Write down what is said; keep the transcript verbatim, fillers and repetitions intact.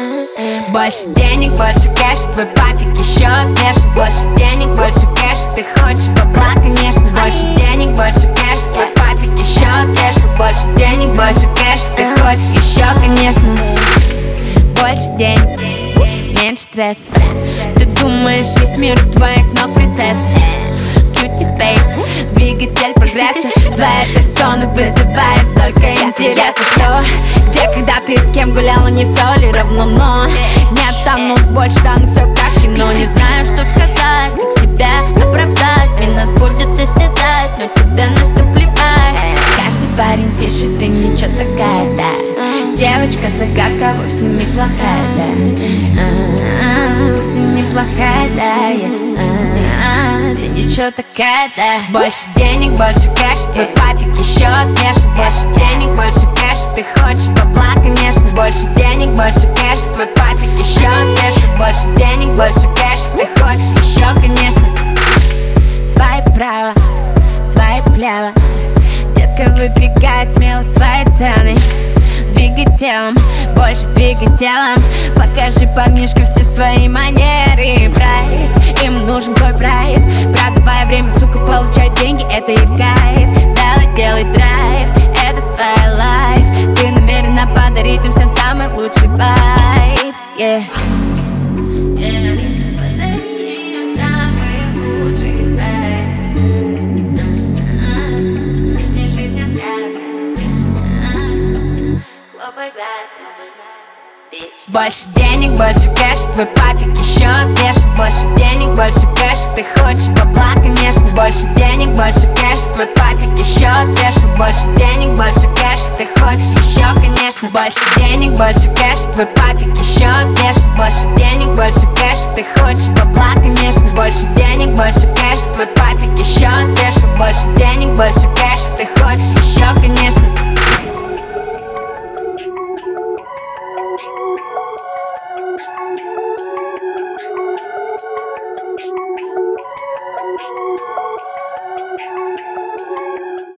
Больше денег, больше кэша, твой папик еще вешает. Больше денег, больше кэша, ты хочешь бабла, конечно. Больше денег, больше кэша, твой папик еще вешает. Больше денег, больше кэша, ты хочешь еще, конечно. Больше денег, меньше стресса. Ты думаешь, весь мир у твоих ног, принцесса. Cutie face, двигатель прогресса. Твоя персона вызывает столько интереса. Что, где, когда ты с кем гуляла, не все ли равно, но не отстану больше, да, ну все как кино. Не знаю, что сказать, как себя оправдать. Ведь нас будет истязать, но тебе на все плевать. Каждый парень пишет, ты ничего такая, да. Девочка загадка вовсе неплохая, да. А-а-а, вовсе неплохая, да, yeah. А-а-а, ты ничего такая, да. Больше денег, больше кэша, твой папик еще вешает. Больше денег, больше кэша, ты хочешь бабла, конечно. Больше денег, больше кэша, твой папик еще вешает. Больше денег, больше кэша, ты хочешь еще, конечно. Свайп право, свайп влево. Детка выдвигает смело свои цены. Двигай телом, больше двигай телом. Покажи парнишкам все свои манеры. Прайс, им нужен твой прайс. Продавай время, сука, получай деньги, это и в кайф. Делай, делай драйв, это твоя лайф. Ты намерена подарить им всем самый лучший вайб, yeah. Больше денег, больше кэша, твой папик еще вешает. Больше денег, больше кэша, ты хочешь бабла, конечно. Больше денег, больше кэша, твой папик еще вешает. Больше денег, больше кэша, ты хочешь еще, конечно. Больше денег, больше кэша, твой папик еще вешает. Больше денег, больше кэша, ты хочешь бабла, конечно. Больше денег, больше кэша, твой папик еще вешает. Больше денег, больше кэша, ты хочешь еще, конечно. Thank you.